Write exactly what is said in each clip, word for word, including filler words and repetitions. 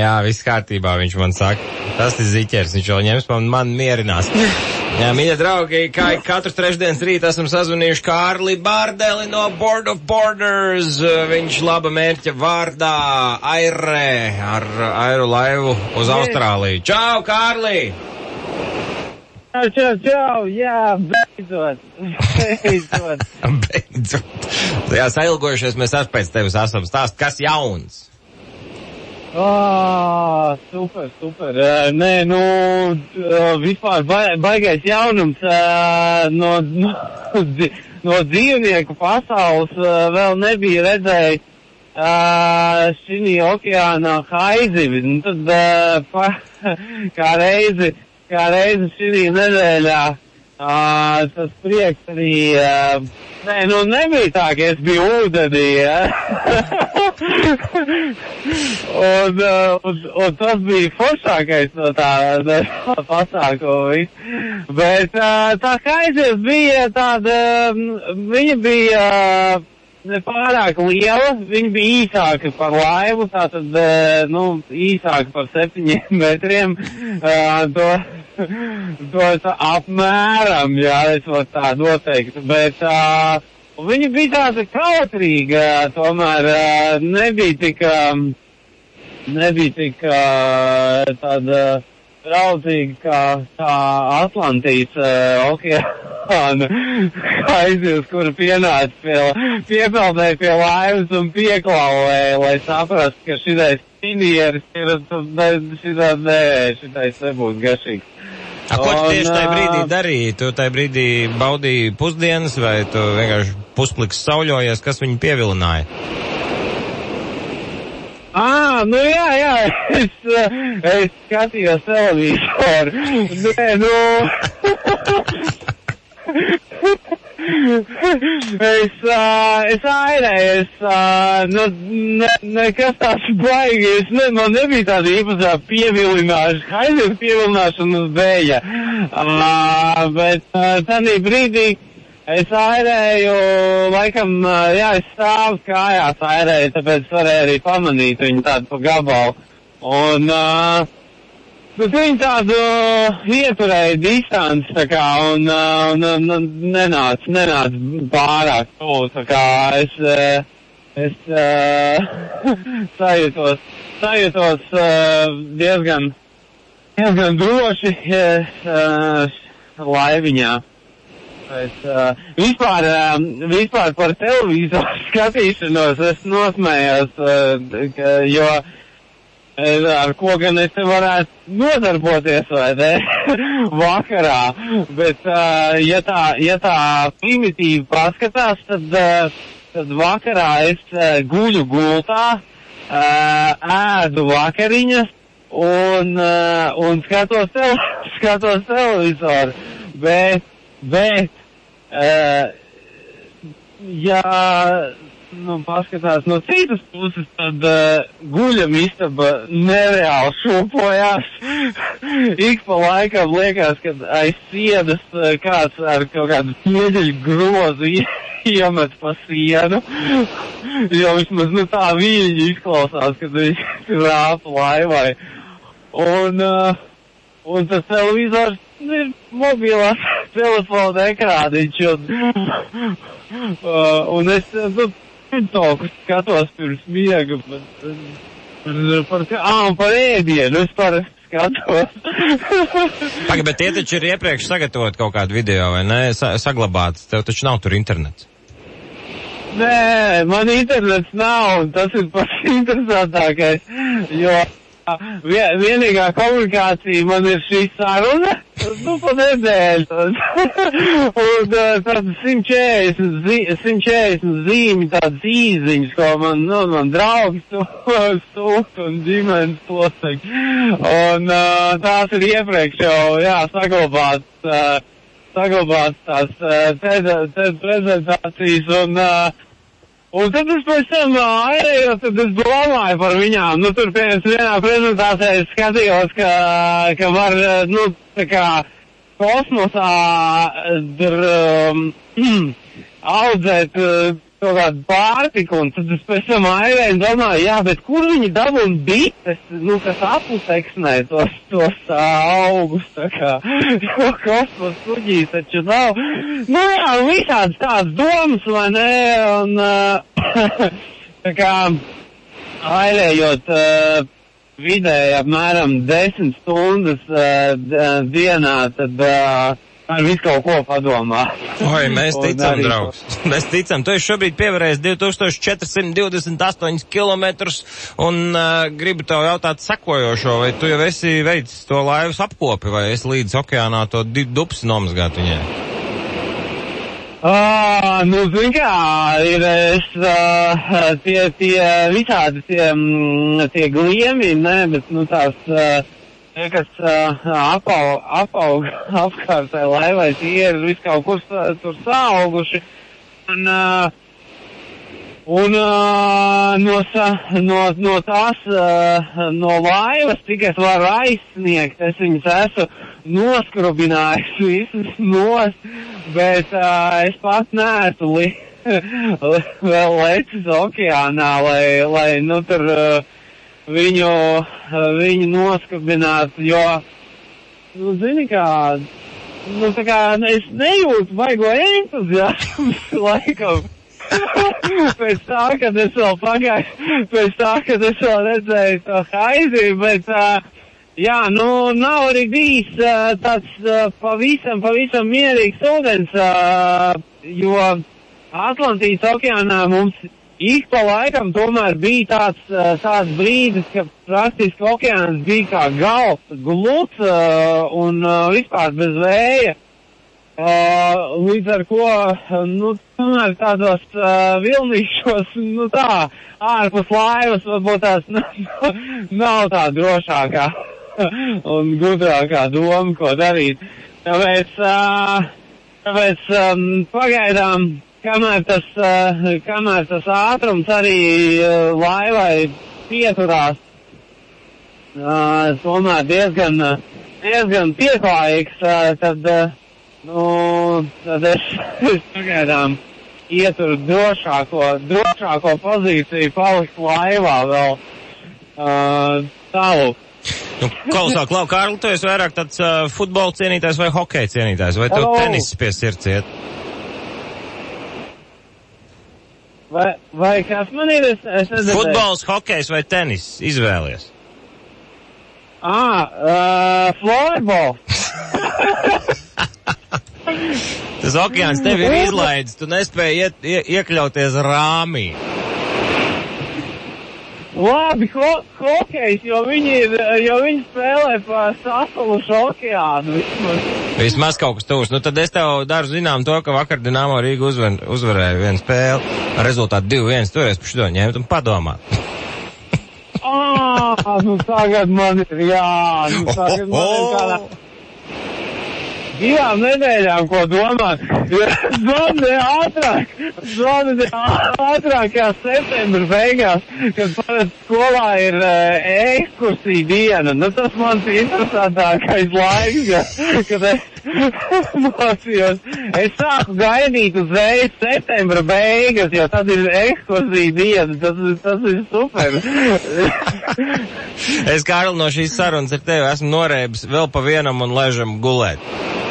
Jā, viss kārtībā, viņš man saka. Tas ir ziķers, viņš vēl ņems man, man mierinās. Jā, mīļie draugi, kā katru trešdienas rītu esam sazvanījuši Kārli Bārdeli no Board of Borders. Viņš laba mērķa vārdā Aire ar Airu laivu uz Austrāliju. Čau, Kārli! Čau, čau, čau, jā, beidzot, beidzot. Beidzot. Jā, sailgojušies mēs ar pēc tevis esam stāst, kas jauns? Oh, super, super. Uh, nē, nu, uh, vispār ba baigais jaunums uh, no, no, no dzīvnieku pasaules uh, vēl nebija redzējis uh, šī okeānā haizivi. Nu, tad uh, pa, kā reizi, kā reizi šī nedēļā uh, tas prieks arī, uh, nē, nu, nebija tā, ka es biju ūdenī, ja? un, un, un tas bija foršākais no tā, no tā pasākuma. Bet tā kaizes bija tāda, viņa bija nepārāk liela, viņa bija īsāka par laivu, tātad, nu, īsāka par septiņiem metriem, to, to tā apmēram, jā, es varu tā noteikti, bet tā, un viņa bija tāda kautrīga, tomēr nebija tik, nebija tik tāda draudzīga kā, kā Atlantijas okeāna aizjūs, kura pienāca pie, piepeldēja pie laivas un pieklauvēja, lai saprastu, ka šitais finieris ir, šitā nē, šitais nebūs garšīgs. A, ko tu tieši tajā brīdī darīji? Tu tajā brīdī baudīji pusdienas vai tu vienkārši puspliks sauļojies, kas viņu pievilināja? Ā, nu jā, jā, es, es skatījos televizoru. Nē, nu... es, uh, es airēju, es, uh, nu, ne, nekas tāds baigi, es ne, man nebija tāda īpašā pievilināšana, haizes pievilināšana uz vēja. Uh, bet uh, tādī brīdī es airēju, laikam, uh, jā, es stāvu kājās airēju, tāpēc varēju arī pamanīt viņu tādu pa gabalu. Un, uh, bet viņi tādu ieturēja distanci, tā kā, un, un, un nenāca, nenāca pārāk tuvu, tā kā es, es sajūtos, sajūtos diezgan, diezgan droši laiviņā. Es, vispār, vispār par televizoru skatīšanos es nosmējos, jo ar ko gan es te varētu nodarboties, vai ne, vakarā, bet, uh, ja tā, ja tā primitīvi paskatās, tad, uh, tad vakarā es uh, guļu gultā, uh, ēdu vakariņas un, uh, un skatos, te skatos televizoru, bet, bet, uh, ja... Nu, paskatās no citas puses, tad uh, guļamistaba nereāli šūpojās. Ik pa laikam liekas, ka aiz sienas uh, kāds ar kaut kādu ķieģeļu grozu iemet pa sienu. Jo vismaz, nu, tā viņi izklausās, kad viņi rāpa laivai. Un, uh, un tas televizors ir mobilās telefona ekrāniņš. Un, uh, un es, nu, TikToku skatos pirms miega, bet par, ā, par ēdienu es parasti skatos. Paga, bet tie taču ir iepriekš sagatavot kaut kādu video, vai ne? Sa saglabāts, tev taču nav tur internets. Nē, man internets nav, un tas ir pats interesantākais, jo vien, vienīgā komunikācija man ir šī saruna, nu, pa nedēļu. Un tādas simt četrdesmit zīmi, tādas īziņas, ko man, nu, man draugi sūta un ģimenes locekļi. Un uh, tās ir iepriekš jau, jā, saglabāts, uh, saglabāts tās uh, prezentācijas un uh, Un tad es pēc tam airēju, tad es domāju par viņām. Nu, tur pēc vienā prezentācijā es skatījos, ka, ka var, nu, tā kā kosmosā dr, um, audzēt kaut kādu pārtiku, un tad es pēc tam aizvien domāju, jā, bet kur viņi dabūna bites, nu, kas aputeksnē tos, tos uh, augus, tā kā, jo kosmos kuģīs taču nav. Nu, jā, visāds tāds domas, vai ne, un, uh, tā kā, ailējot, uh, vidēji apmēram desmit stundas uh, dienā, tad, uh, ar visu kaut ko padomā. Oi, mēs ticam, draugs. Mēs ticam. Tu esi šobrīd pievarējis divi tūkstoši četri simti divdesmit astoņus kilometrus un uh, gribu tev jautāt sekojošo, vai tu jau esi veicis to laivas apkopi, vai esi līdz okeānā to dupsi nomazgāt viņai? Ah, nu, zin kā, ir es, uh, tie, tie visādi tie, tie gliemi, ne, bet, nu, tās, uh, tie, kas uh, apaug, apaug apkārtē laivai, tie ir visu kaut kur tur sauguši. Un, uh, un uh, no, no, no tās, uh, no laivas, cik es varu aizsniegt, es viņus esmu noskrubinājis visus nost, bet uh, es pats neesmu li, vēl lecis okeānā, lai, lai nu tur uh, viņu, viņu noskubinātu, jo, nu, zini kā, nu, tā kā es nejūtu vaigo entuziasmu laikam. Pēc tā, kad es vēl pagāju, pēc tā, kad es vēl redzēju to haizi, bet, uh, jā, nu, nav arī bijis uh, tāds uh, pavisam, pavisam mierīgs ūdens, uh, jo Atlantijas okeānā mums ik pa laikam tomēr bija tāds, uh, tāds brīdis, ka praktiski okeāns bija kā galds, gluds uh, un uh, vispār bez vēja. Uh, līdz ar ko, nu, tomēr tādos uh, vilnīšos, nu tā, ārpus laivas varbūt tās nav, nav tā drošākā un gudrākā doma, ko darīt. Tāpēc, uh, tāpēc um, pagaidām, kamēr tas, uh, kamēr tas ātrums arī uh, laivai pieturās, uh, tomēr diezgan, diezgan pieklājīgs, uh, tad, uh, nu, tad es, es pagaidām ieturu drošāko, drošāko pozīciju palikt laivā vēl uh, tālāk. Nu, klausā, Klau, Kārli, tu esi vairāk tāds uh, futbola cienītājs vai hokeja cienītājs, vai tev Hello. tenis pie sirds iet? Vai, vai kas man ir? Es, es nezinu. Futbols, hokejs vai tenis? Izvēlies. Ah, uh, floorball. Tas okeāns tevi ir izlaidis, tu nespēji iet, ie, iekļauties rāmī. Labi, ho hokejs, jo viņi ir, jo viņi spēlē pa sasalušu okeānu vismaz. Vismaz kaut kas tūs. Nu tad es tev daru zinām to, ka vakar Dinamo Rīga uzvar, uzvarēja vienu spēli ar rezultātu divi viens, toreiz par šito ņemt un padomāt. Ah, nu tagad man ir, jā, nu tagad man ir kādā divām nedēļām, ko domāt. Zvani ātrāk, zvani ātrāk kā septembra beigās, kad parasti skolā ir uh, ekskursija diena. Nu, tas mans interesantākais laiks, kad es mocījos. Es sāku gaidīt uzreiz septembra beigas, jo tad ir ekskursija diena. Tas, tas ir super. Es, Kārli, no šīs sarunas ar tevi esmu norēbis vēl pa vienam un ležam gulēt.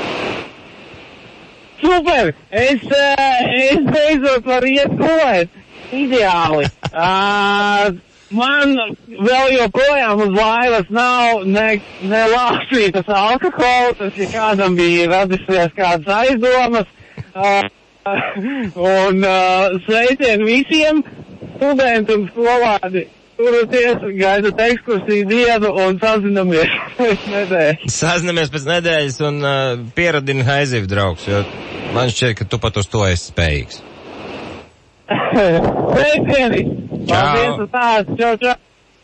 Super! Es, uh, es beidzot varu iet gulēt. Ideāli. Uh, man vēl joprojām uz laivas nav ne, ne lāsītas alkohols, ja kādam bija radusies kādas aizdomas. Uh, un uh, sveicien visiem studentiem skolādi. Turieties, gaidat ekskursiju dienu un sazinamies pēc nedēļas. Sazinamies pēc nedēļas un uh, pieradini haizivu, draugs, jo man šķiet, ka tu pat uz to esi spējīgs. Sveicieni! Čau! Paldies uz tās! Čau, čau!